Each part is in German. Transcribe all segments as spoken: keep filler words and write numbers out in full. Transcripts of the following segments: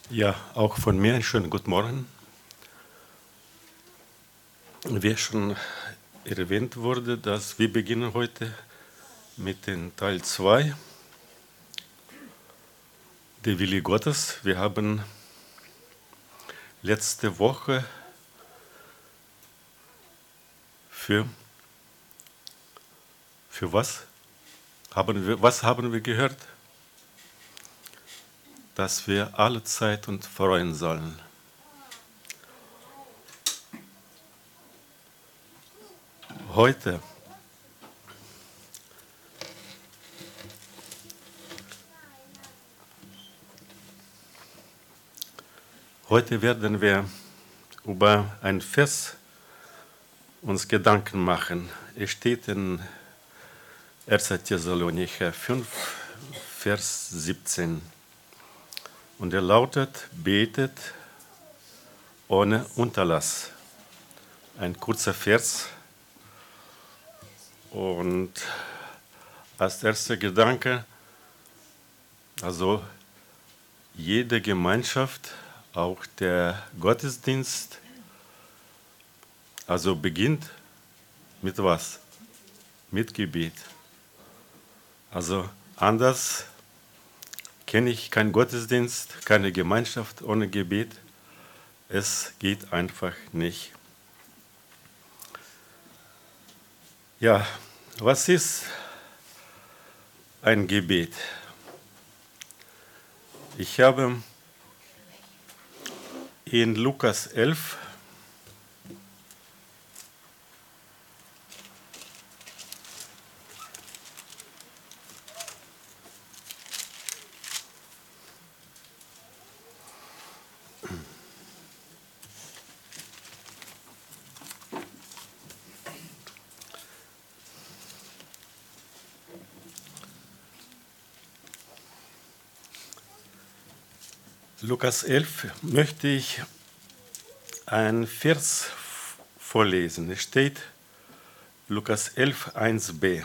Ja, auch von mir einen schönen guten Morgen. Wie schon erwähnt wurde, dass wir beginnen heute mit dem Teil zwei der Wille Gottes. Wir haben letzte Woche für, für was? Haben wir, was haben wir gehört? Dass wir alle Zeit uns freuen sollen. Heute Heute werden wir über ein Vers uns Gedanken machen. Es steht in erster Thessalonicher fünf, Vers siebzehn. Und er lautet, betet ohne Unterlass. Ein kurzer Vers. Und als erster Gedanke, also jede Gemeinschaft, auch der Gottesdienst, also beginnt mit was? Mit Gebet. Also anders kenne ich keinen Gottesdienst, keine Gemeinschaft ohne Gebet. Es geht einfach nicht. Ja, was ist ein Gebet? Ich habe in Lukas elf Lukas elf möchte ich einen Vers vorlesen. Es steht Lukas elf, eins b.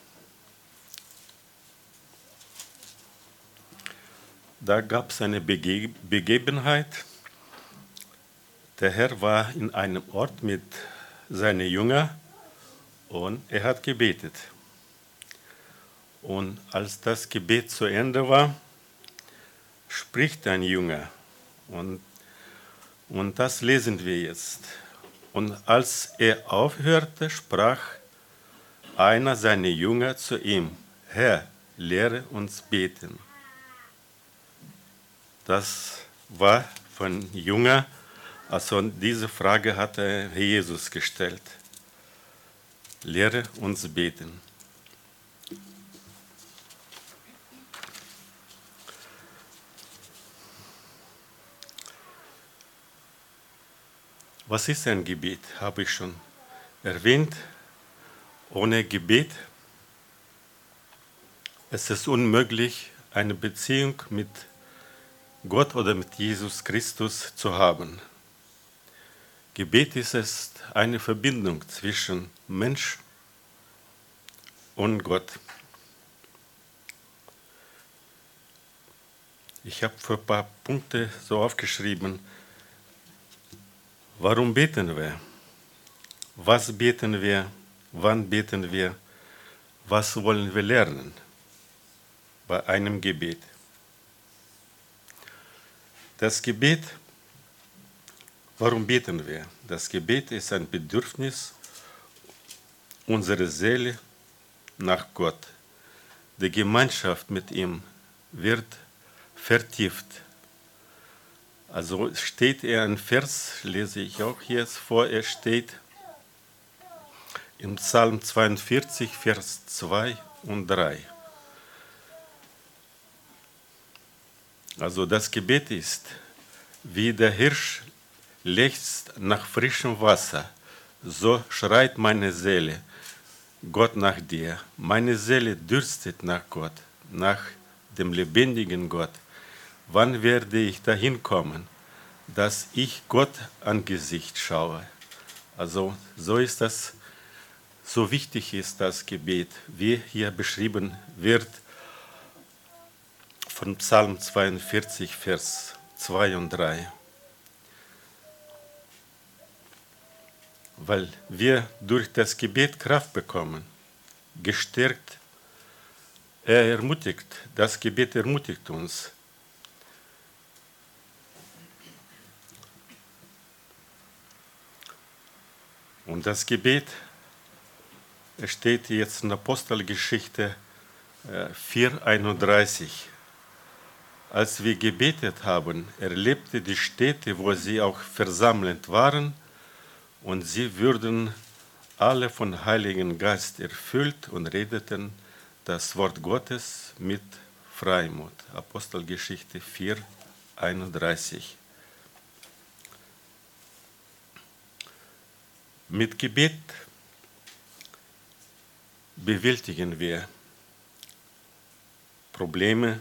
Da gab es eine Bege- Begebenheit. Der Herr war in einem Ort mit seinen Jüngern und er hat gebetet. Und als das Gebet zu Ende war, spricht ein Jünger. Und, und das lesen wir jetzt. Und als er aufhörte, sprach einer seiner Jünger zu ihm, Herr, lehre uns beten. Das war von Jünger, also diese Frage hat Herr Jesus gestellt. Lehre uns beten. Was ist ein Gebet? Habe ich schon erwähnt. Ohne Gebet ist es unmöglich, eine Beziehung mit Gott oder mit Jesus Christus zu haben. Gebet ist es eine Verbindung zwischen Mensch und Gott. Ich habe für ein paar Punkte so aufgeschrieben, warum beten wir? Was beten wir? Wann beten wir? Was wollen wir lernen bei einem Gebet? Das Gebet, warum beten wir? Das Gebet ist ein Bedürfnis unserer Seele nach Gott. Die Gemeinschaft mit ihm wird vertieft. Also steht er ein Vers, lese ich auch jetzt vor, er steht im Psalm zweiundvierzig, Vers zwei und drei. Also das Gebet ist, wie der Hirsch lechzt nach frischem Wasser, so schreit meine Seele, Gott nach dir. Meine Seele dürstet nach Gott, nach dem lebendigen Gott. Wann werde ich dahin kommen, dass ich Gott Angesicht schaue? Also so ist das, so wichtig ist das Gebet, wie hier beschrieben wird von Psalm zweiundvierzig, Vers zwei und drei. Weil wir durch das Gebet Kraft bekommen, gestärkt, er ermutigt, das Gebet ermutigt uns. Und das Gebet steht jetzt in Apostelgeschichte vier einunddreißig. Als wir gebetet haben, erlebte die Städte, wo sie auch versammelt waren, und sie würden alle von Heiligen Geist erfüllt und redeten das Wort Gottes mit Freimut. Apostelgeschichte vier einunddreißig. Mit Gebet bewältigen wir Probleme,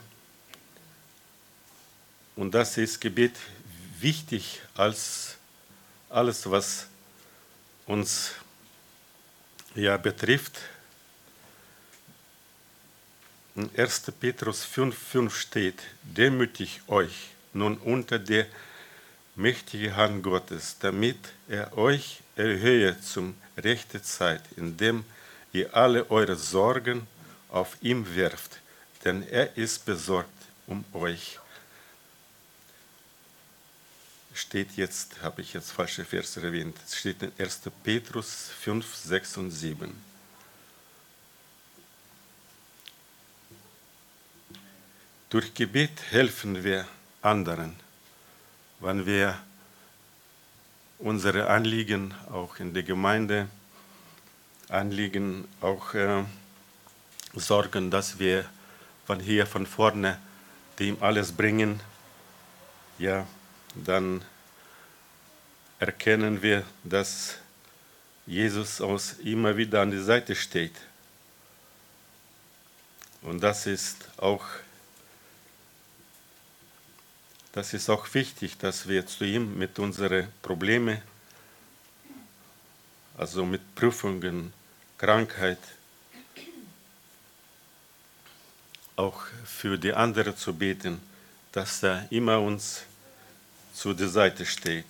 und das ist Gebet wichtig als alles, was uns ja betrifft. In erster Petrus fünf fünf steht: Demütigt euch nun unter der mächtigen Hand Gottes, damit er euch erhöhe zum rechten Zeit, indem ihr alle eure Sorgen auf ihn werft, denn er ist besorgt um euch. Steht jetzt, habe ich jetzt falsche Verse erwähnt, es steht in erster Petrus fünf, sechs und sieben. Durch Gebet helfen wir anderen, wenn wir unsere Anliegen auch in der Gemeinde, Anliegen auch äh, sorgen, dass wir von hier von vorne dem alles bringen, ja, dann erkennen wir, dass Jesus uns immer wieder an die Seite steht. Und das ist auch, das ist auch wichtig, dass wir zu ihm mit unseren Problemen, also mit Prüfungen, Krankheit, auch für die anderen zu beten, dass er immer uns zu der Seite steht.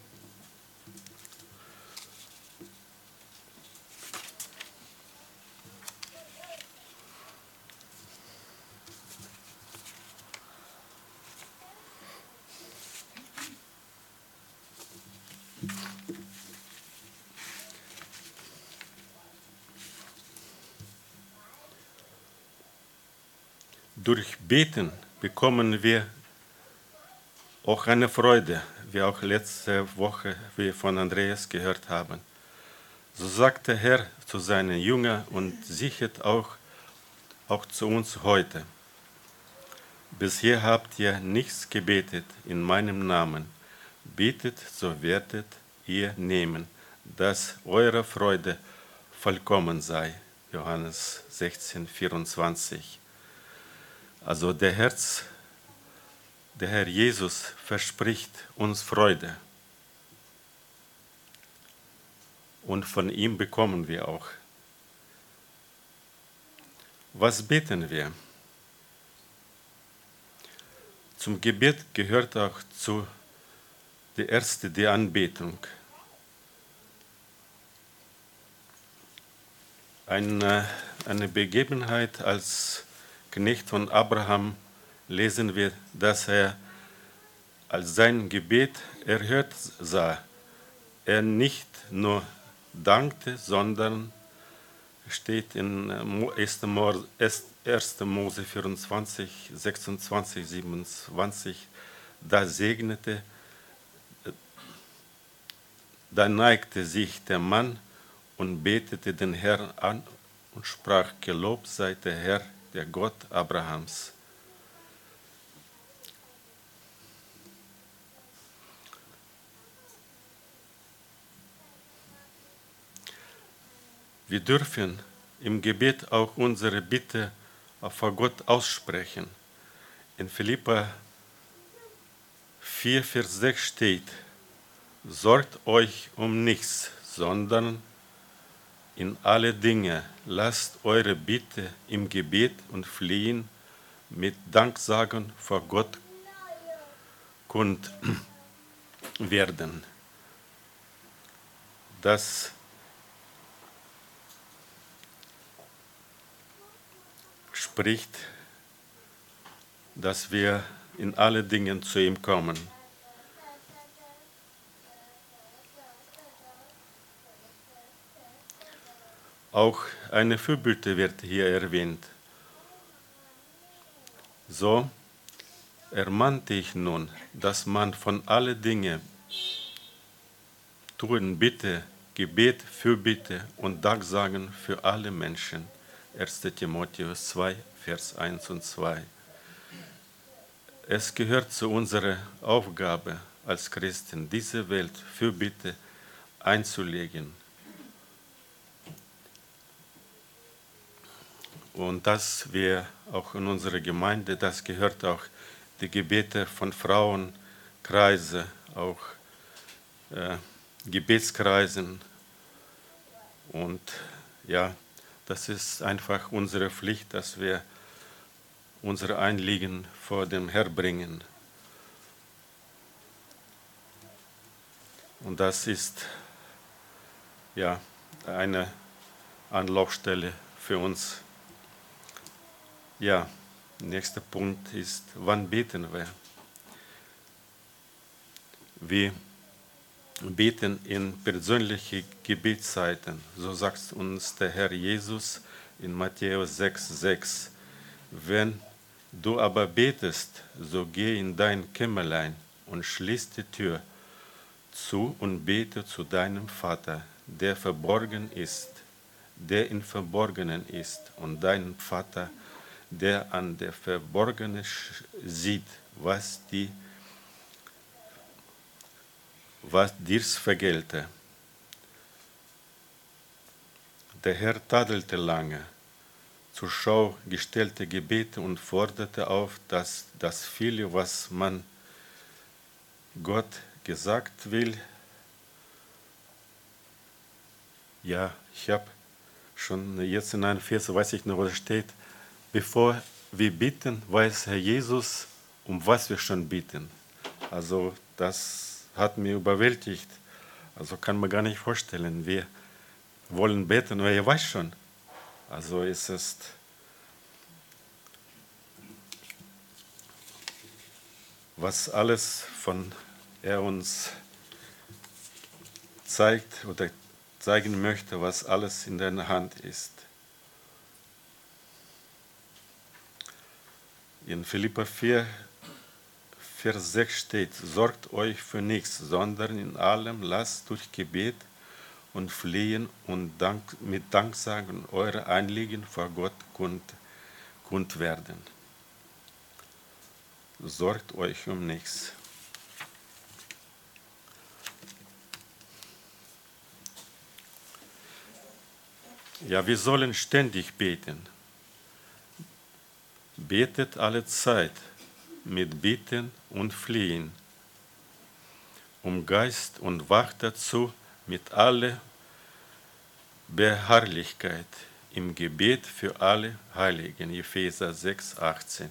Durch Beten bekommen wir auch eine Freude, wie auch letzte Woche wir von Andreas gehört haben. So sagt der Herr zu seinen Jüngern und sichert auch, auch zu uns heute: Bisher habt ihr nichts gebetet in meinem Namen. Betet, so werdet ihr nehmen, dass eure Freude vollkommen sei. Johannes sechzehn, vierundzwanzig. Also der Herz, der Herr Jesus verspricht uns Freude. Und von ihm bekommen wir auch. Was beten wir? Zum Gebet gehört auch zu der erste die Anbetung. Eine, eine Begebenheit als Knecht von Abraham lesen wir, dass er, als sein Gebet erhört sah, er nicht nur dankte, sondern steht in erster Mose vierundzwanzig, sechsundzwanzig, siebenundzwanzig, da segnete, da neigte sich der Mann und betete den Herrn an und sprach: Gelobt sei der Herr, der Gott Abrahams. Wir dürfen im Gebet auch unsere Bitte vor Gott aussprechen. In Philipper vier, Vers sechs steht: Sorgt euch um nichts, sondern in alle Dinge lasst eure Bitte im Gebet und Flehen mit Danksagen vor Gott kund werden. Das spricht, dass wir in alle Dingen zu ihm kommen. Auch eine Fürbitte wird hier erwähnt. So ermannte ich nun, dass man von allen Dingen tun Bitte, Gebet, Fürbitte und Danksagen für alle Menschen. erster Timotheus zwei, Vers eins und zwei. Es gehört zu unserer Aufgabe als Christen, diese Welt Fürbitte einzulegen. Und dass wir auch in unserer Gemeinde, das gehört auch die Gebete von Frauenkreise, auch äh, Gebetskreisen. Und ja, das ist einfach unsere Pflicht, dass wir unsere Anliegen vor dem Herrn bringen. Und das ist ja eine Anlaufstelle für uns. Ja, nächster Punkt ist, wann beten wir? Wir beten in persönliche Gebetszeiten. So sagt uns der Herr Jesus in Matthäus sechs, sechs. Wenn du aber betest, so geh in dein Kämmerlein und schließ die Tür zu und bete zu deinem Vater, der verborgen ist, der im Verborgenen ist, und deinem Vater, der an der Verborgenen sieht, was die was dir's vergelte. Der Herr tadelte lange zur Schau gestellte Gebete und forderte auf, dass das viele, was man Gott gesagt will, ja, ich habe schon jetzt in einem Vers, weiß ich noch, was steht, bevor wir bitten, weiß Herr Jesus, um was wir schon bitten. Also das hat mich überwältigt. Also kann man gar nicht vorstellen. Wir wollen beten, aber er weiß schon. Also es ist was alles von er uns zeigt oder zeigen möchte, was alles in deiner Hand ist. In Philipper vier, Vers sechs steht, sorgt euch für nichts, sondern in allem lasst durch Gebet und Flehen und Dank, mit Danksagen eure Anliegen vor Gott kund, kund werden. Sorgt euch um nichts. Ja, wir sollen ständig beten. Betet alle Zeit mit Bitten und Flehen, um Geist und wacht dazu mit aller Beharrlichkeit im Gebet für alle Heiligen, Epheser sechs, achtzehn.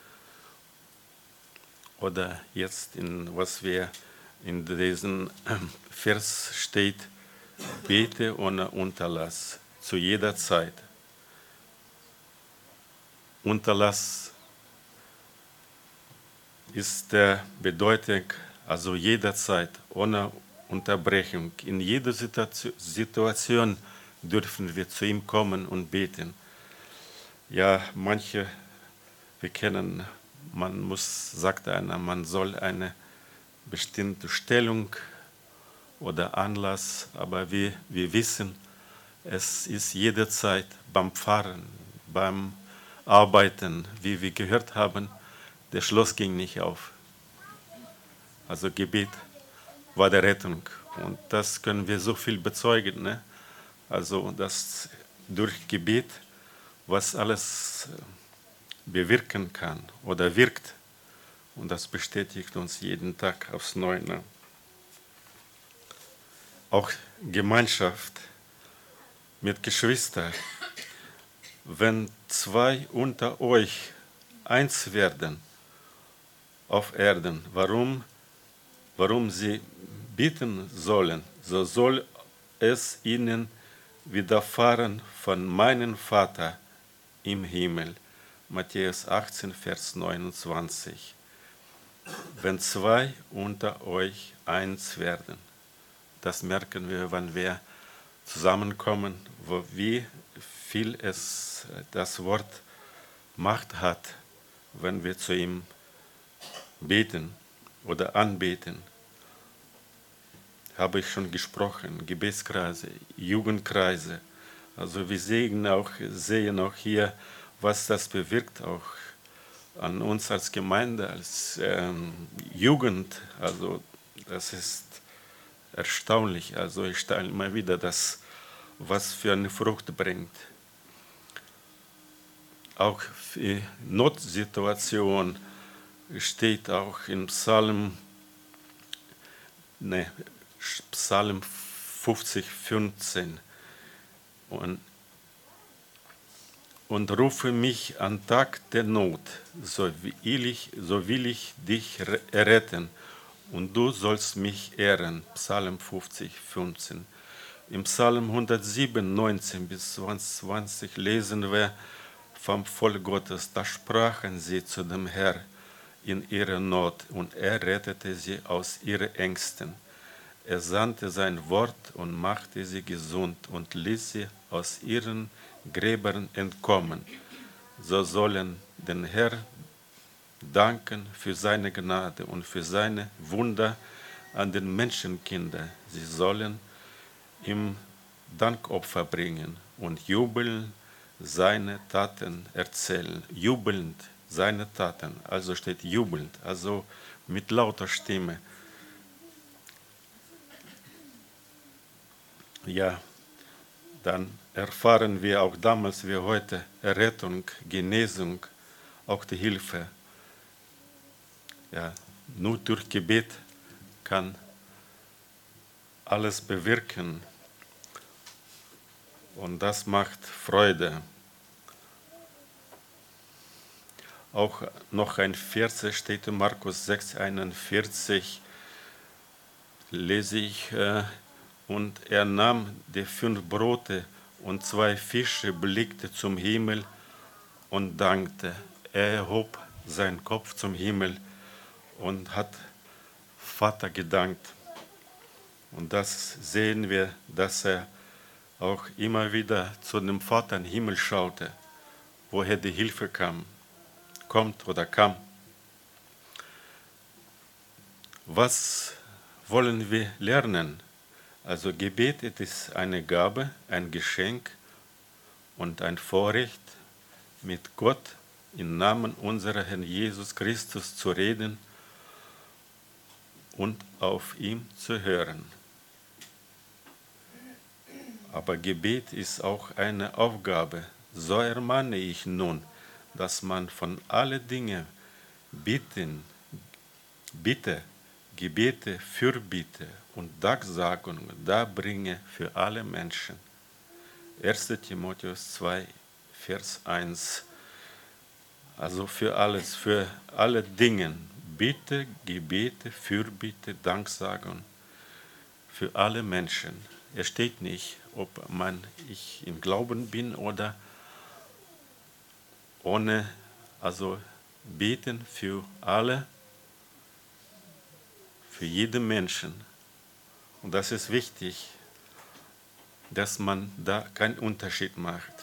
Oder jetzt, in, was wir in diesem Vers steht, bete ohne Unterlass, zu jeder Zeit. Unterlass ist der Bedeutung, also jederzeit, ohne Unterbrechung. In jeder Situation dürfen wir zu ihm kommen und beten. Ja, manche, wir kennen, man muss, sagt einer, man soll eine bestimmte Stellung oder Anlass, aber wir, wir wissen, es ist jederzeit beim Fahren, beim Arbeiten, wie wir gehört haben, der Schloss ging nicht auf. Also Gebet war der Rettung. Und das können wir so viel bezeugen. Ne? Also dass durch Gebet, was alles bewirken kann oder wirkt. Und das bestätigt uns jeden Tag aufs Neue. Ne? Auch Gemeinschaft mit Geschwistern. Wenn zwei unter euch eins werden, auf Erden, warum, warum sie bitten sollen, so soll es ihnen widerfahren von meinem Vater im Himmel. Matthäus achtzehn, Vers neunundzwanzig. Wenn zwei unter euch eins werden, das merken wir, wenn wir zusammenkommen, wo, wie viel es das Wort Macht hat, wenn wir zu ihm beten oder anbeten. Habe ich schon gesprochen, Gebetskreise, Jugendkreise. Also wir sehen auch, sehen auch hier, was das bewirkt, auch an uns als Gemeinde, als ähm, Jugend. Also das ist erstaunlich. Also ich stelle immer wieder, das, was für eine Frucht bringt. Auch für Notsituation steht auch im Psalm, ne, Psalm fünfzig, fünfzehn. Und, und rufe mich an Tag der Not, so will ich, so will ich dich erretten, und du sollst mich ehren. Psalm fünfzig, fünfzehn. Im Psalm hundertsieben, neunzehn bis zwanzig lesen wir vom Volk Gottes, da sprachen sie zu dem Herrn in ihrer Not, und er rettete sie aus ihren Ängsten. Er sandte sein Wort und machte sie gesund und ließ sie aus ihren Gräbern entkommen. So sollen den Herrn danken für seine Gnade und für seine Wunder an den Menschenkindern. Sie sollen ihm Dankopfer bringen und jubeln seine Taten erzählen. Jubelnd seine Taten, also steht jubelnd, also mit lauter Stimme. Ja, dann erfahren wir auch damals wie heute Errettung, Genesung, auch die Hilfe. Ja, nur durch Gebet kann alles bewirken. Und das macht Freude. Auch noch ein Vers steht in Markus sechs, einundvierzig, lese ich, äh, und er nahm die fünf Brote und zwei Fische, blickte zum Himmel und dankte. Er erhob seinen Kopf zum Himmel und hat Vater gedankt. Und das sehen wir, dass er auch immer wieder zu dem Vater im Himmel schaute, woher die Hilfe kam, kommt oder kam. Was wollen wir lernen? Also Gebet ist eine Gabe, ein Geschenk und ein Vorrecht, mit Gott im Namen unseres Herrn Jesus Christus zu reden und auf ihn zu hören. Aber Gebet ist auch eine Aufgabe. So ermahne ich nun, dass man von allen Dingen bitten, Bitte, Gebete, Fürbitte und Danksagungen darbringe für alle Menschen. erster Timotheus zwei, Vers eins. Also für alles, für alle Dinge. Bitte, Gebete, Fürbitte, Danksagung für alle Menschen. Es steht nicht, ob man ich im Glauben bin oder ohne, also beten für alle, für jeden Menschen. Und das ist wichtig, dass man da keinen Unterschied macht.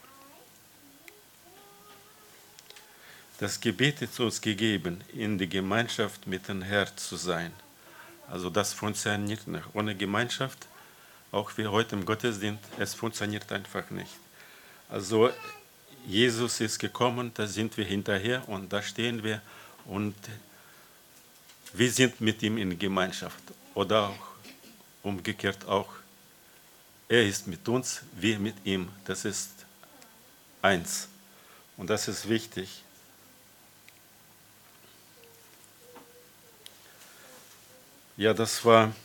Das Gebet ist uns gegeben, in die Gemeinschaft mit dem Herrn zu sein. Also das funktioniert nicht. Ohne Gemeinschaft, auch wie heute im Gottesdienst, es funktioniert einfach nicht. Also Jesus ist gekommen, da sind wir hinterher und da stehen wir und wir sind mit ihm in Gemeinschaft. Oder auch umgekehrt auch. Er ist mit uns, wir mit ihm. Das ist eins. Und das ist wichtig. Ja, das war ein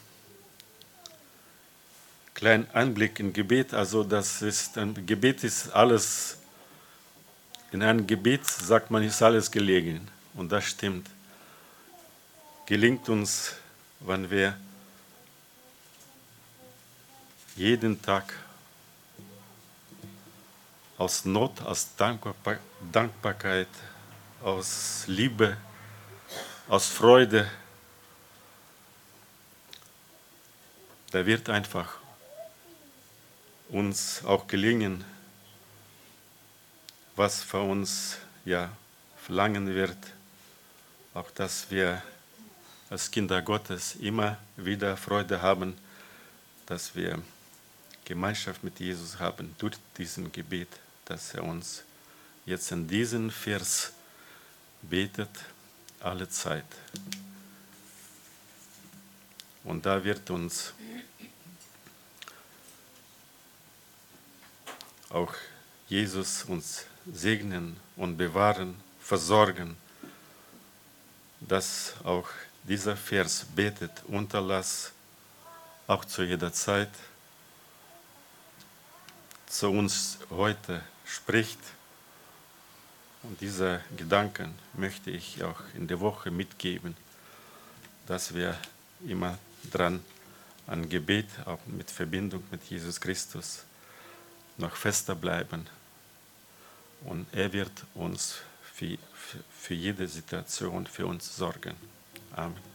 kleiner Einblick in Gebet. Also das ist ein Gebet ist alles, in einem Gebet sagt man, ist alles gelegen. Und das stimmt. gelingt uns, wenn wir jeden Tag aus Not, aus Dankbar- Dankbarkeit, aus Liebe, aus Freude, da wird einfach uns auch gelingen, was für uns ja verlangen wird, auch dass wir als Kinder Gottes immer wieder Freude haben, dass wir Gemeinschaft mit Jesus haben durch diesen Gebet, dass er uns jetzt in diesem Vers betet, alle Zeit. Und da wird uns auch Jesus uns segnen und bewahren, versorgen, dass auch dieser Vers betet, unterlass auch zu jeder Zeit zu uns heute spricht. Und diese Gedanken möchte ich auch in der Woche mitgeben, dass wir immer dran an Gebet, auch mit Verbindung mit Jesus Christus, noch fester bleiben. Und er wird uns für, für, für jede Situation für uns sorgen. Amen.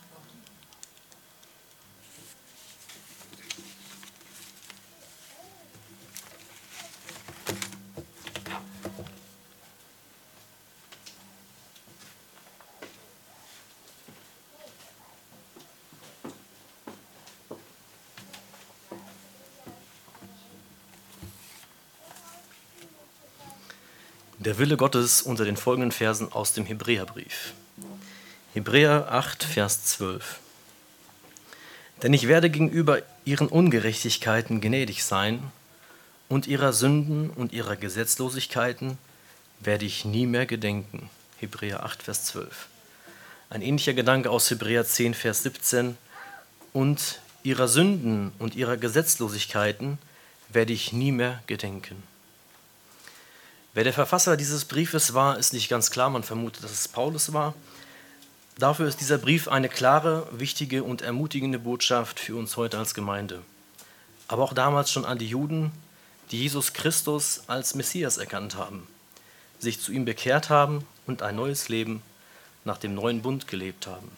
Der Wille Gottes unter den folgenden Versen aus dem Hebräerbrief. Hebräer acht, Vers zwölf. Denn ich werde gegenüber ihren Ungerechtigkeiten gnädig sein, und ihrer Sünden und ihrer Gesetzlosigkeiten werde ich nie mehr gedenken. Hebräer acht, Vers zwölf. Ein ähnlicher Gedanke aus Hebräer zehn, Vers siebzehn. Und ihrer Sünden und ihrer Gesetzlosigkeiten werde ich nie mehr gedenken. Wer der Verfasser dieses Briefes war, ist nicht ganz klar. Man vermutet, dass es Paulus war. Dafür ist dieser Brief eine klare, wichtige und ermutigende Botschaft für uns heute als Gemeinde. Aber auch damals schon an die Juden, die Jesus Christus als Messias erkannt haben, sich zu ihm bekehrt haben und ein neues Leben nach dem neuen Bund gelebt haben.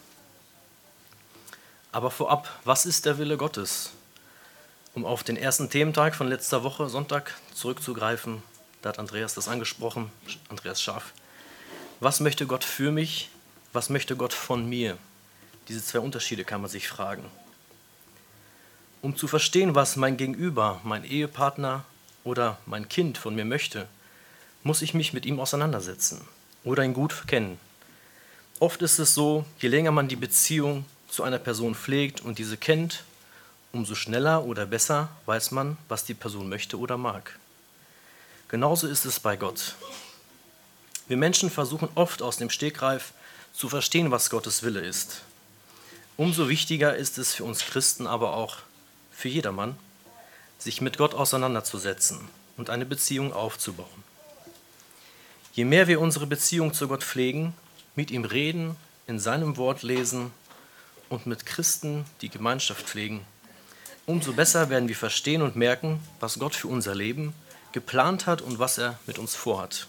Aber vorab, was ist der Wille Gottes? Um auf den ersten Thementag von letzter Woche, Sonntag, zurückzugreifen, da hat Andreas das angesprochen, Andreas Scharf. Was möchte Gott für mich? Was möchte Gott von mir? Diese zwei Unterschiede kann man sich fragen. Um zu verstehen, was mein Gegenüber, mein Ehepartner oder mein Kind von mir möchte, muss ich mich mit ihm auseinandersetzen oder ihn gut kennen. Oft ist es so, je länger man die Beziehung zu einer Person pflegt und diese kennt, umso schneller oder besser weiß man, was die Person möchte oder mag. Genauso ist es bei Gott. Wir Menschen versuchen oft aus dem Stegreif zu verstehen, was Gottes Wille ist. Umso wichtiger ist es für uns Christen, aber auch für jedermann, sich mit Gott auseinanderzusetzen und eine Beziehung aufzubauen. Je mehr wir unsere Beziehung zu Gott pflegen, mit ihm reden, in seinem Wort lesen und mit Christen die Gemeinschaft pflegen, umso besser werden wir verstehen und merken, was Gott für unser Leben geplant hat und was er mit uns vorhat.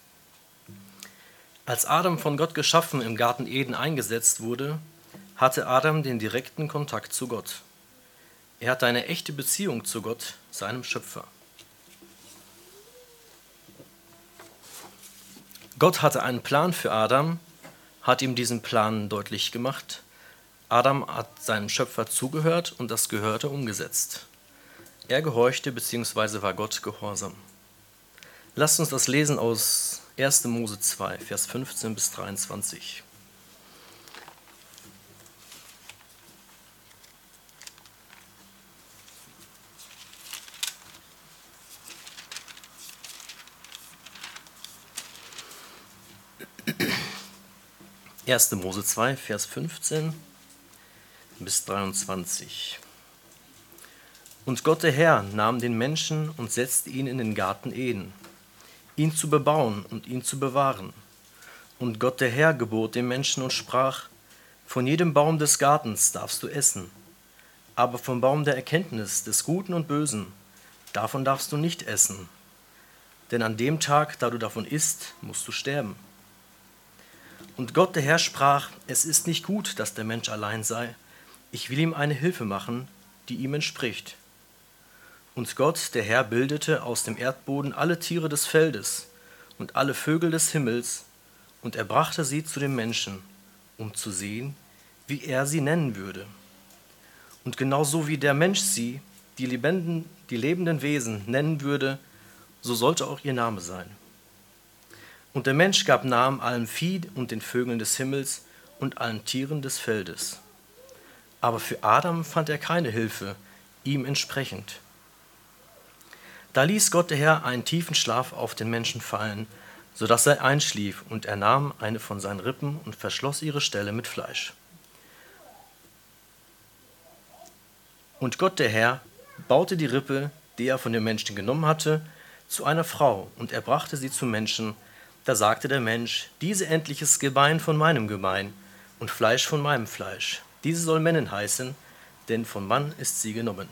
Als Adam von Gott geschaffen im Garten Eden eingesetzt wurde, hatte Adam den direkten Kontakt zu Gott. Er hatte eine echte Beziehung zu Gott, seinem Schöpfer. Gott hatte einen Plan für Adam, hat ihm diesen Plan deutlich gemacht. Adam hat seinem Schöpfer zugehört und das Gehörte umgesetzt. Er gehorchte bzw. war Gott gehorsam. Lasst uns das lesen aus erster Mose zwei, Vers fünfzehn bis dreiundzwanzig. erster Mose zwei, Vers fünfzehn bis dreiundzwanzig. Und Gott der Herr nahm den Menschen und setzte ihn in den Garten Eden, ihn zu bebauen und ihn zu bewahren. Und Gott der Herr gebot dem Menschen und sprach: Von jedem Baum des Gartens darfst du essen, aber vom Baum der Erkenntnis des Guten und Bösen, davon darfst du nicht essen. Denn an dem Tag, da du davon isst, musst du sterben. Und Gott der Herr sprach, es ist nicht gut, dass der Mensch allein sei. Ich will ihm eine Hilfe machen, die ihm entspricht. Und Gott der Herr bildete aus dem Erdboden alle Tiere des Feldes und alle Vögel des Himmels, und er brachte sie zu dem Menschen, um zu sehen, wie er sie nennen würde. Und genauso wie der Mensch sie, die lebenden, die lebenden Wesen, nennen würde, so sollte auch ihr Name sein. Und der Mensch gab Namen allem Vieh und den Vögeln des Himmels und allen Tieren des Feldes. Aber für Adam fand er keine Hilfe, ihm entsprechend. Da ließ Gott der Herr einen tiefen Schlaf auf den Menschen fallen, sodass er einschlief, und er nahm eine von seinen Rippen und verschloss ihre Stelle mit Fleisch. Und Gott der Herr baute die Rippe, die er von dem Menschen genommen hatte, zu einer Frau, und er brachte sie zum Menschen. Da sagte der Mensch, diese endlich ist Gebein von meinem Gebein und Fleisch von meinem Fleisch. Diese soll Männin heißen, denn von Mann ist sie genommen.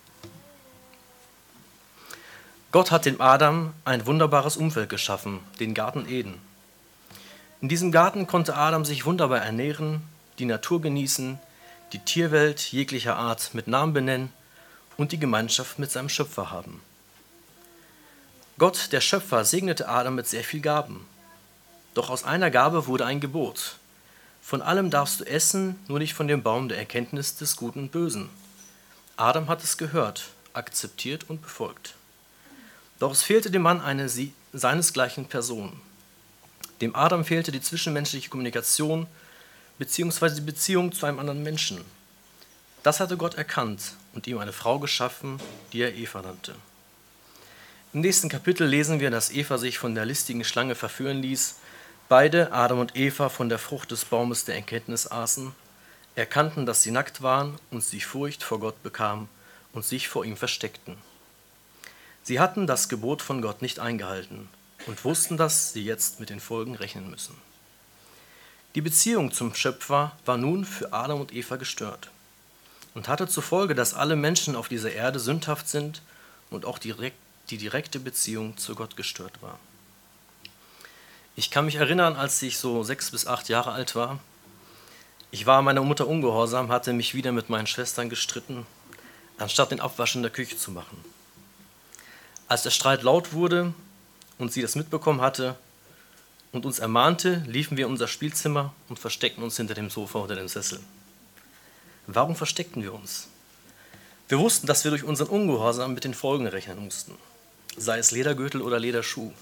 Gott hat dem Adam ein wunderbares Umfeld geschaffen, den Garten Eden. In diesem Garten konnte Adam sich wunderbar ernähren, die Natur genießen, die Tierwelt jeglicher Art mit Namen benennen und die Gemeinschaft mit seinem Schöpfer haben. Gott, der Schöpfer, segnete Adam mit sehr viel Gaben. Doch aus einer Gabe wurde ein Gebot. Von allem darfst du essen, nur nicht von dem Baum der Erkenntnis des Guten und Bösen. Adam hat es gehört, akzeptiert und befolgt. Doch es fehlte dem Mann eine sie, seinesgleichen Person. Dem Adam fehlte die zwischenmenschliche Kommunikation bzw. die Beziehung zu einem anderen Menschen. Das hatte Gott erkannt und ihm eine Frau geschaffen, die er Eva nannte. Im nächsten Kapitel lesen wir, dass Eva sich von der listigen Schlange verführen ließ. Beide, Adam und Eva, von der Frucht des Baumes der Erkenntnis aßen, erkannten, dass sie nackt waren und sie Furcht vor Gott bekamen und sich vor ihm versteckten. Sie hatten das Gebot von Gott nicht eingehalten und wussten, dass sie jetzt mit den Folgen rechnen müssen. Die Beziehung zum Schöpfer war nun für Adam und Eva gestört und hatte zur Folge, dass alle Menschen auf dieser Erde sündhaft sind und auch direkt, die direkte Beziehung zu Gott gestört war. Ich kann mich erinnern, als ich so sechs bis acht Jahre alt war. Ich war meiner Mutter ungehorsam, hatte mich wieder mit meinen Schwestern gestritten, anstatt den Abwasch in der Küche zu machen. Als der Streit laut wurde und sie das mitbekommen hatte und uns ermahnte, liefen wir in unser Spielzimmer und versteckten uns hinter dem Sofa oder dem Sessel. Warum versteckten wir uns? Wir wussten, dass wir durch unseren Ungehorsam mit den Folgen rechnen mussten, sei es Ledergürtel oder Lederschuh.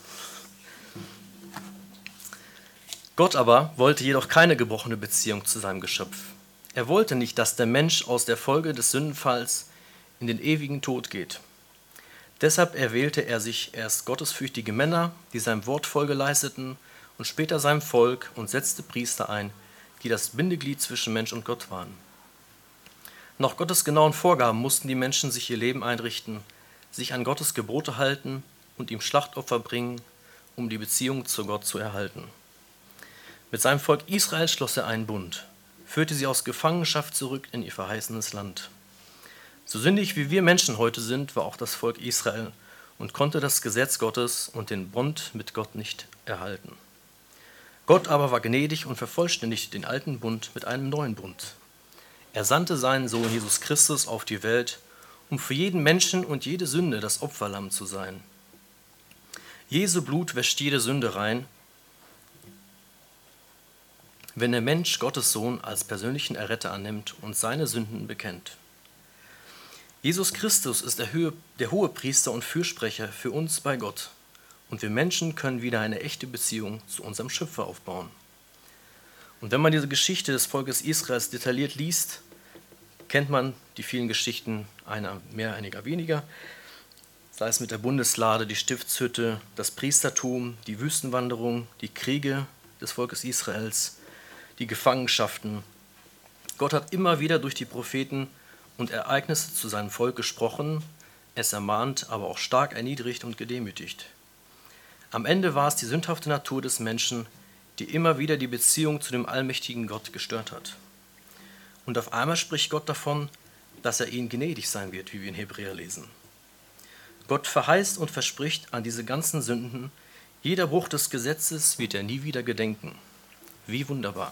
Gott aber wollte jedoch keine gebrochene Beziehung zu seinem Geschöpf. Er wollte nicht, dass der Mensch aus der Folge des Sündenfalls in den ewigen Tod geht. Deshalb erwählte er sich erst gottesfürchtige Männer, die seinem Wort Folge leisteten, und später seinem Volk, und setzte Priester ein, die das Bindeglied zwischen Mensch und Gott waren. Nach Gottes genauen Vorgaben mussten die Menschen sich ihr Leben einrichten, sich an Gottes Gebote halten und ihm Schlachtopfer bringen, um die Beziehung zu Gott zu erhalten. Mit seinem Volk Israel schloss er einen Bund, führte sie aus Gefangenschaft zurück in ihr verheißenes Land. So sündig wie wir Menschen heute sind, war auch das Volk Israel und konnte das Gesetz Gottes und den Bund mit Gott nicht erhalten. Gott aber war gnädig und vervollständigte den alten Bund mit einem neuen Bund. Er sandte seinen Sohn Jesus Christus auf die Welt, um für jeden Menschen und jede Sünde das Opferlamm zu sein. Jesu Blut wäscht jede Sünde rein, wenn der Mensch Gottes Sohn als persönlichen Erretter annimmt und seine Sünden bekennt. Jesus Christus ist der, Höhe, der Hohepriester und Fürsprecher für uns bei Gott, und wir Menschen können wieder eine echte Beziehung zu unserem Schöpfer aufbauen. Und wenn man diese Geschichte des Volkes Israels detailliert liest, kennt man die vielen Geschichten, einer mehr, einiger weniger, sei es mit der Bundeslade, die Stiftshütte, das Priestertum, die Wüstenwanderung, die Kriege des Volkes Israels, die Gefangenschaften. Gott hat immer wieder durch die Propheten und Ereignisse zu seinem Volk gesprochen, es ermahnt, aber auch stark erniedrigt und gedemütigt. Am Ende war es die sündhafte Natur des Menschen, die immer wieder die Beziehung zu dem allmächtigen Gott gestört hat. Und auf einmal spricht Gott davon, dass er ihnen gnädig sein wird, wie wir in Hebräer lesen. Gott verheißt und verspricht an diese ganzen Sünden, jeder Bruch des Gesetzes wird er nie wieder gedenken. Wie wunderbar.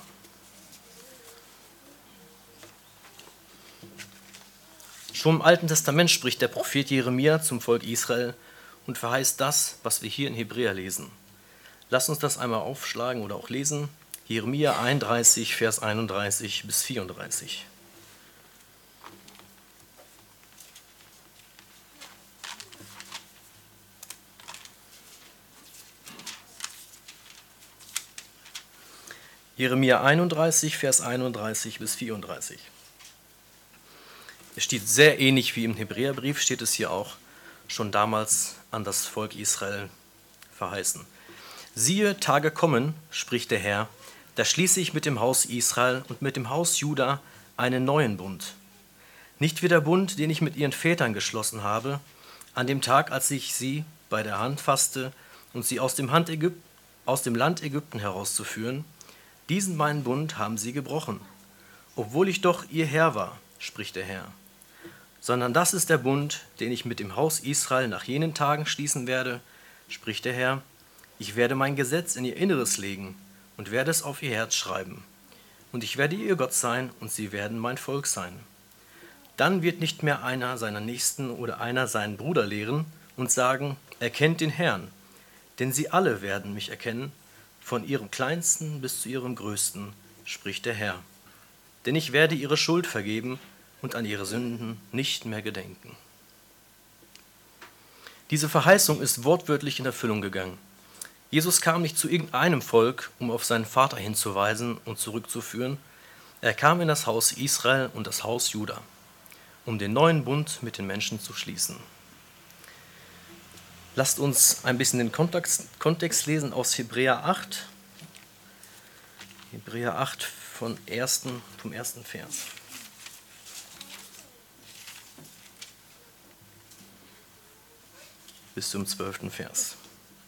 Schon im Alten Testament spricht der Prophet Jeremia zum Volk Israel und verheißt das, was wir hier in Hebräer lesen. Lass uns das einmal aufschlagen oder auch lesen. Jeremia einunddreißig, Vers einunddreißig bis vierunddreißig. Jeremia einunddreißig, Vers einunddreißig bis vierunddreißig. Es steht sehr ähnlich wie im Hebräerbrief, steht es hier auch schon damals an das Volk Israel verheißen. Siehe, Tage kommen, spricht der Herr, da schließe ich mit dem Haus Israel und mit dem Haus Juda einen neuen Bund. Nicht wie der Bund, den ich mit ihren Vätern geschlossen habe, an dem Tag, als ich sie bei der Hand fasste und sie aus dem, Hand Ägyp- aus dem Land Ägypten herauszuführen. Diesen meinen Bund haben sie gebrochen, obwohl ich doch ihr Herr war, spricht der Herr. Sondern das ist der Bund, den ich mit dem Haus Israel nach jenen Tagen schließen werde, spricht der Herr. Ich werde mein Gesetz in ihr Inneres legen und werde es auf ihr Herz schreiben. Und ich werde ihr Gott sein und sie werden mein Volk sein. Dann wird nicht mehr einer seiner Nächsten oder einer seinen Bruder lehren und sagen, erkennt den Herrn, denn sie alle werden mich erkennen, von ihrem Kleinsten bis zu ihrem Größten, spricht der Herr. Denn ich werde ihre Schuld vergeben und an ihre Sünden nicht mehr gedenken. Diese Verheißung ist wortwörtlich in Erfüllung gegangen. Jesus kam nicht zu irgendeinem Volk, um auf seinen Vater hinzuweisen und zurückzuführen. Er kam in das Haus Israel und das Haus Juda, um den neuen Bund mit den Menschen zu schließen. Lasst uns ein bisschen den Kontext, Kontext lesen aus Hebräer acht. Hebräer acht von ersten, vom ersten Vers. Bis zum zwölften Vers.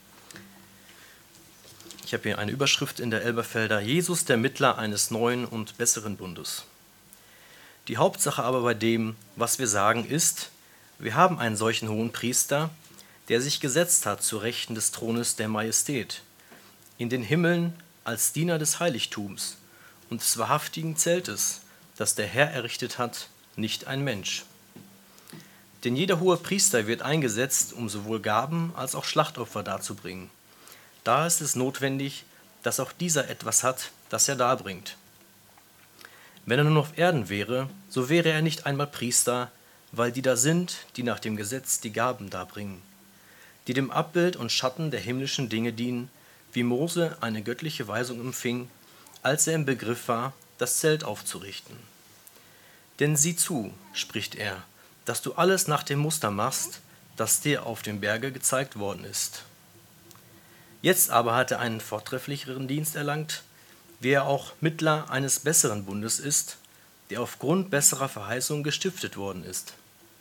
Ich habe hier eine Überschrift in der Elberfelder: Jesus, der Mittler eines neuen und besseren Bundes. Die Hauptsache aber bei dem, was wir sagen, ist, wir haben einen solchen hohen Priester, der sich gesetzt hat zu Rechten des Thrones der Majestät, in den Himmeln als Diener des Heiligtums und des wahrhaftigen Zeltes, das der Herr errichtet hat, nicht ein Mensch. Denn jeder hohe Priester wird eingesetzt, um sowohl Gaben als auch Schlachtopfer darzubringen. Da ist es notwendig, dass auch dieser etwas hat, das er darbringt. Wenn er nun auf Erden wäre, so wäre er nicht einmal Priester, weil die da sind, die nach dem Gesetz die Gaben darbringen, die dem Abbild und Schatten der himmlischen Dinge dienen, wie Mose eine göttliche Weisung empfing, als er im Begriff war, das Zelt aufzurichten. Denn sieh zu, spricht er, dass du alles nach dem Muster machst, das dir auf dem Berge gezeigt worden ist. Jetzt aber hat er einen vortrefflicheren Dienst erlangt, wie er auch Mittler eines besseren Bundes ist, der aufgrund besserer Verheißung gestiftet worden ist.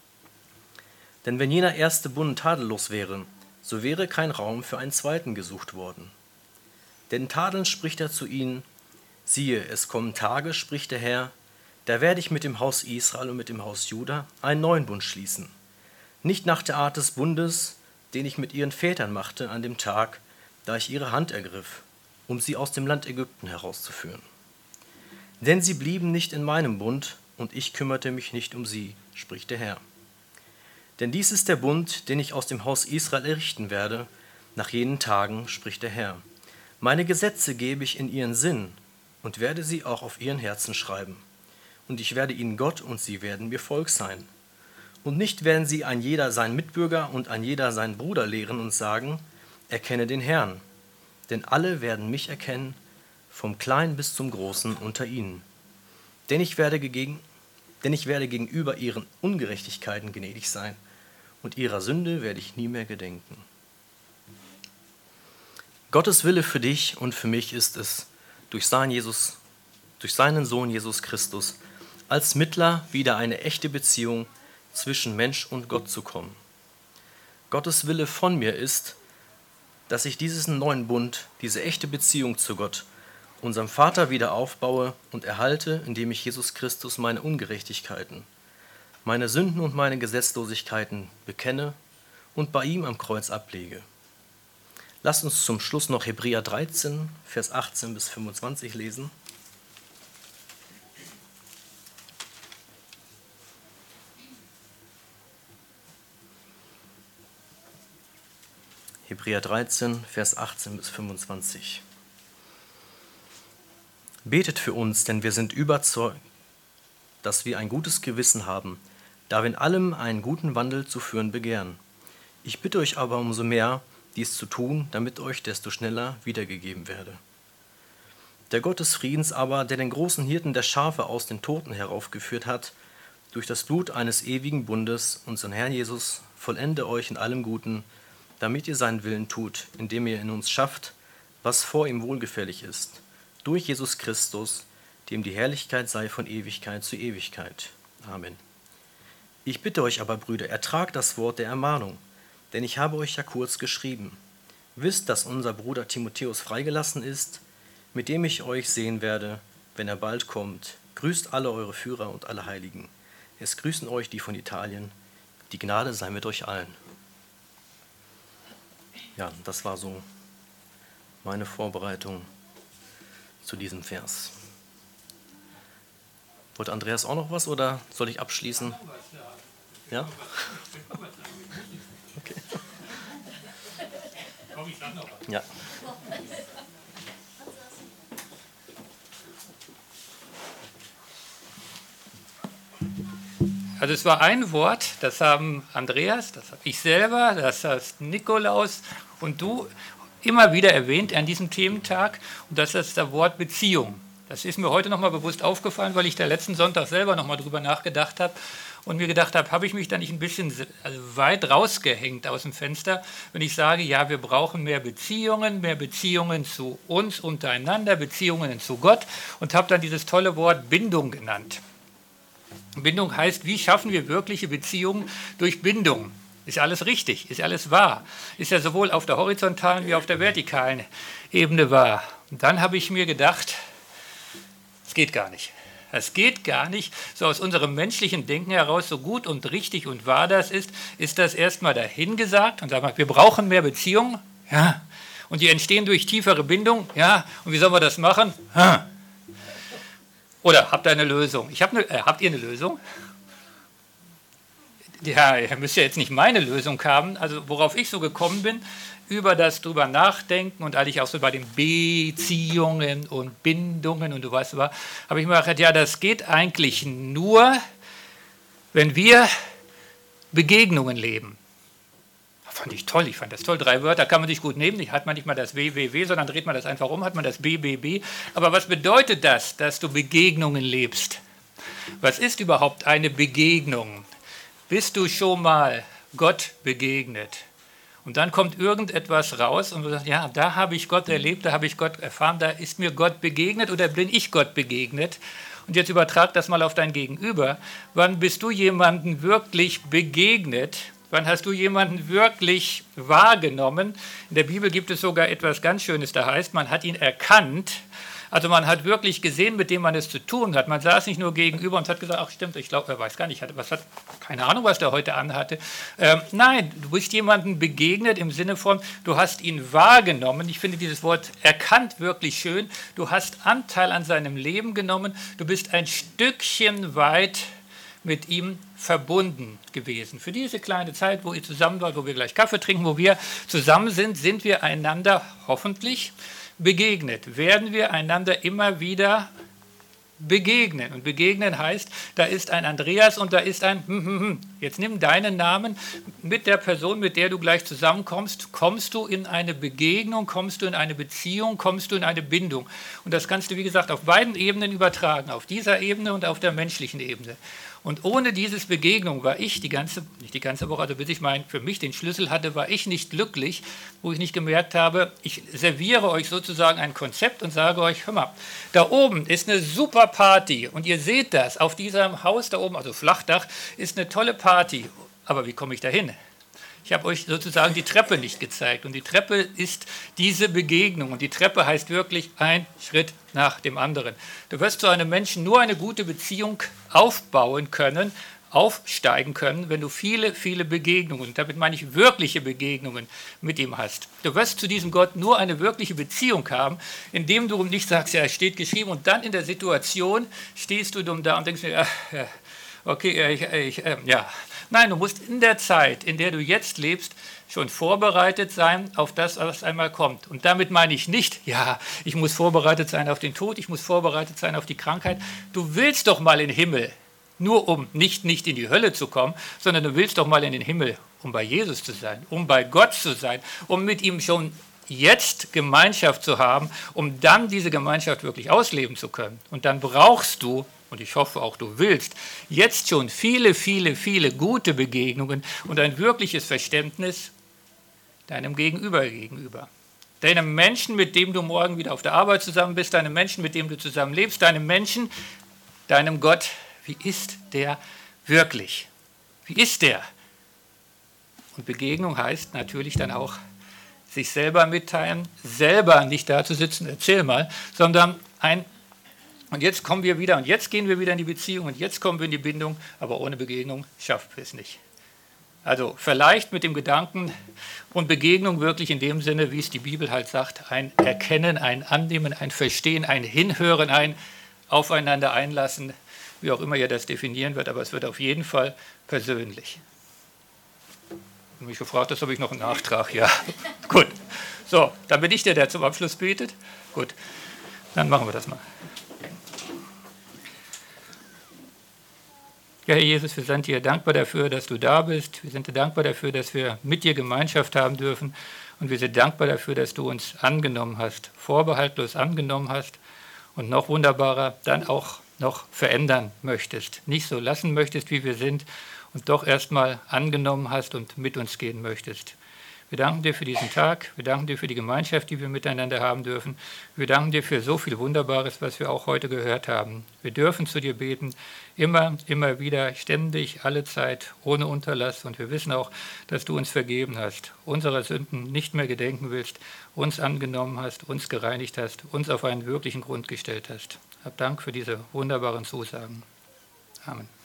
Denn wenn jener erste Bund tadellos wäre, so wäre kein Raum für einen zweiten gesucht worden. Denn tadelnd spricht er zu ihnen, siehe, es kommen Tage, spricht der Herr, da werde ich mit dem Haus Israel und mit dem Haus Juda einen neuen Bund schließen. Nicht nach der Art des Bundes, den ich mit ihren Vätern machte an dem Tag, da ich ihre Hand ergriff, um sie aus dem Land Ägypten herauszuführen. Denn sie blieben nicht in meinem Bund, und ich kümmerte mich nicht um sie, spricht der Herr. Denn dies ist der Bund, den ich aus dem Haus Israel errichten werde, nach jenen Tagen, spricht der Herr. Meine Gesetze gebe ich in ihren Sinn und werde sie auch auf ihren Herzen schreiben. Und ich werde ihnen Gott und sie werden mir Volk sein. Und nicht werden sie ein jeder seinen Mitbürger und ein jeder seinen Bruder lehren und sagen, erkenne den Herrn, denn alle werden mich erkennen, vom Kleinen bis zum Großen unter ihnen. Denn ich werde, gegen, denn ich werde gegenüber ihren Ungerechtigkeiten gnädig sein, und ihrer Sünde werde ich nie mehr gedenken. Gottes Wille für dich und für mich ist es, durch seinen, Jesus, durch seinen Sohn Jesus Christus als Mittler wieder eine echte Beziehung zwischen Mensch und Gott zu kommen. Gottes Wille von mir ist, dass ich diesen neuen Bund, diese echte Beziehung zu Gott unserem Vater wieder aufbaue und erhalte, indem ich Jesus Christus meine Ungerechtigkeiten, meine Sünden und meine Gesetzlosigkeiten bekenne und bei ihm am Kreuz ablege. Lasst uns zum Schluss noch Hebräer dreizehn, Vers achtzehn bis fünfundzwanzig lesen. Hebräer dreizehn, Vers achtzehn bis fünfundzwanzig. Betet für uns, denn wir sind überzeugt, dass wir ein gutes Gewissen haben, da wir in allem einen guten Wandel zu führen begehren. Ich bitte euch aber umso mehr, dies zu tun, damit euch desto schneller wiedergegeben werde. Der Gott des Friedens aber, der den großen Hirten der Schafe aus den Toten heraufgeführt hat, durch das Blut eines ewigen Bundes, unseren Herrn Jesus, vollende euch in allem Guten, damit ihr seinen Willen tut, indem ihr in uns schafft, was vor ihm wohlgefällig ist, durch Jesus Christus, dem die Herrlichkeit sei von Ewigkeit zu Ewigkeit. Amen. Ich bitte euch aber, Brüder, ertragt das Wort der Ermahnung, denn ich habe euch ja kurz geschrieben. Wisst, dass unser Bruder Timotheus freigelassen ist, mit dem ich euch sehen werde, wenn er bald kommt. Grüßt alle eure Führer und alle Heiligen. Es grüßen euch die von Italien. Die Gnade sei mit euch allen. Ja, das war so meine Vorbereitung zu diesem Vers. Wollte Andreas auch noch was oder soll ich abschließen? Ja? Okay. Ja. Also es war ein Wort, das haben Andreas, das habe ich selber, das hast Nikolaus und du immer wieder erwähnt an diesem Thementag, und das ist das Wort Beziehung. Das ist mir heute nochmal bewusst aufgefallen, weil ich da letzten Sonntag selber nochmal drüber nachgedacht habe und mir gedacht habe, habe ich mich da nicht ein bisschen weit rausgehängt aus dem Fenster, wenn ich sage, ja, wir brauchen mehr Beziehungen, mehr Beziehungen zu uns untereinander, Beziehungen zu Gott, und habe dann dieses tolle Wort Bindung genannt. Bindung heißt, wie schaffen wir wirkliche Beziehungen durch Bindung? Ist ja alles richtig, ist ja alles wahr. Ist ja sowohl auf der horizontalen wie auf der vertikalen Ebene wahr. Und dann habe ich mir gedacht, es geht gar nicht. Es geht gar nicht. So aus unserem menschlichen Denken heraus, so gut und richtig und wahr das ist, ist das erstmal dahingesagt und sagen wir, wir brauchen mehr Beziehungen. Ja. Und die entstehen durch tiefere Bindung. Ja. Und wie sollen wir das machen? Ja. Oder habt ihr eine Lösung? Ich hab eine, äh, habt ihr eine Lösung? Ja, ihr müsst ja jetzt nicht meine Lösung haben. Also worauf ich so gekommen bin, über das drüber nachdenken und eigentlich auch so bei den Beziehungen und Bindungen und du weißt was, habe ich mir gedacht, ja, das geht eigentlich nur, wenn wir Begegnungen leben. Fand ich toll, ich fand das toll. Drei Wörter kann man sich gut nehmen, hat man nicht mal das W W W, sondern dreht man das einfach um, hat man das B B B. Aber was bedeutet das, dass du Begegnungen lebst? Was ist überhaupt eine Begegnung? Bist du schon mal Gott begegnet? Und dann kommt irgendetwas raus und du sagst, ja, da habe ich Gott erlebt, da habe ich Gott erfahren, da ist mir Gott begegnet oder bin ich Gott begegnet? Und jetzt übertrag das mal auf dein Gegenüber. Wann bist du jemandem wirklich begegnet? Wann hast du jemanden wirklich wahrgenommen? In der Bibel gibt es sogar etwas ganz Schönes, da heißt, man hat ihn erkannt. Also man hat wirklich gesehen, mit dem man es zu tun hat. Man saß nicht nur gegenüber und hat gesagt, ach stimmt, ich glaube, er weiß gar nicht, was hat, keine Ahnung, was der heute anhatte. Ähm, nein, du bist jemandem begegnet im Sinne von, du hast ihn wahrgenommen. Ich finde dieses Wort erkannt wirklich schön. Du hast Anteil an seinem Leben genommen. Du bist ein Stückchen weit mit ihm verbunden gewesen. Für diese kleine Zeit, wo ihr zusammen wart, wo wir gleich Kaffee trinken, wo wir zusammen sind, sind wir einander hoffentlich begegnet. Werden wir einander immer wieder begegnen. Und begegnen heißt, da ist ein Andreas und da ist ein hm, hm, hm. Jetzt nimm deinen Namen mit der Person, mit der du gleich zusammenkommst, kommst du in eine Begegnung, kommst du in eine Beziehung, kommst du in eine Bindung. Und das kannst du, wie gesagt, auf beiden Ebenen übertragen, auf dieser Ebene und auf der menschlichen Ebene. Und ohne dieses Begegnung war ich die ganze, nicht die ganze Woche, also bis ich mein, für mich den Schlüssel hatte, war ich nicht glücklich, wo ich nicht gemerkt habe, ich serviere euch sozusagen ein Konzept und sage euch, hör mal, da oben ist eine super Party und ihr seht das, auf diesem Haus da oben, also Flachdach, ist eine tolle Party. Aber wie komme ich da hin? Ich habe euch sozusagen die Treppe nicht gezeigt. Und die Treppe ist diese Begegnung. Und die Treppe heißt wirklich ein Schritt nach dem anderen. Du wirst zu einem Menschen nur eine gute Beziehung aufbauen können, aufsteigen können, wenn du viele, viele Begegnungen, und damit meine ich wirkliche Begegnungen mit ihm hast. Du wirst zu diesem Gott nur eine wirkliche Beziehung haben, indem du nicht sagst, ja, es steht geschrieben, und dann in der Situation stehst du dumm da und denkst dir, ja, ja, okay, ich, ich, äh, ja. Nein, du musst in der Zeit, in der du jetzt lebst, schon vorbereitet sein auf das, was einmal kommt. Und damit meine ich nicht, ja, ich muss vorbereitet sein auf den Tod, ich muss vorbereitet sein auf die Krankheit. Du willst doch mal in den Himmel, nur um nicht, nicht in die Hölle zu kommen, sondern du willst doch mal in den Himmel, um bei Jesus zu sein, um bei Gott zu sein, um mit ihm schon jetzt Gemeinschaft zu haben, um dann diese Gemeinschaft wirklich ausleben zu können. Und dann brauchst du, und ich hoffe auch du willst, jetzt schon viele, viele, viele gute Begegnungen und ein wirkliches Verständnis deinem Gegenüber gegenüber. Deinem Menschen, mit dem du morgen wieder auf der Arbeit zusammen bist, deinem Menschen, mit dem du zusammen lebst, deinem Menschen, deinem Gott. Wie ist der wirklich? Wie ist der? Und Begegnung heißt natürlich dann auch, sich selber mitteilen, selber nicht da zu sitzen, erzähl mal, sondern ein, und jetzt kommen wir wieder, und jetzt gehen wir wieder in die Beziehung, und jetzt kommen wir in die Bindung, aber ohne Begegnung schaffen wir es nicht. Also vielleicht mit dem Gedanken und Begegnung wirklich in dem Sinne, wie es die Bibel halt sagt, ein Erkennen, ein Annehmen, ein Verstehen, ein Hinhören, ein Aufeinander einlassen, wie auch immer ihr das definieren wird, aber es wird auf jeden Fall persönlich. Und mich gefragt hast, habe ich noch einen Nachtrag. Ja, gut. So, dann bin ich der, der zum Abschluss betet. Gut, dann machen wir das mal. Ja, Herr Jesus, wir sind dir dankbar dafür, dass du da bist. Wir sind dir dankbar dafür, dass wir mit dir Gemeinschaft haben dürfen. Und wir sind dankbar dafür, dass du uns angenommen hast, vorbehaltlos angenommen hast und noch wunderbarer, dann auch noch verändern möchtest. Nicht so lassen möchtest, wie wir sind, und doch erstmal angenommen hast und mit uns gehen möchtest. Wir danken dir für diesen Tag, wir danken dir für die Gemeinschaft, die wir miteinander haben dürfen. Wir danken dir für so viel Wunderbares, was wir auch heute gehört haben. Wir dürfen zu dir beten, immer, immer wieder, ständig, alle Zeit, ohne Unterlass. Und wir wissen auch, dass du uns vergeben hast, unserer Sünden nicht mehr gedenken willst, uns angenommen hast, uns gereinigt hast, uns auf einen wirklichen Grund gestellt hast. Hab Dank für diese wunderbaren Zusagen. Amen.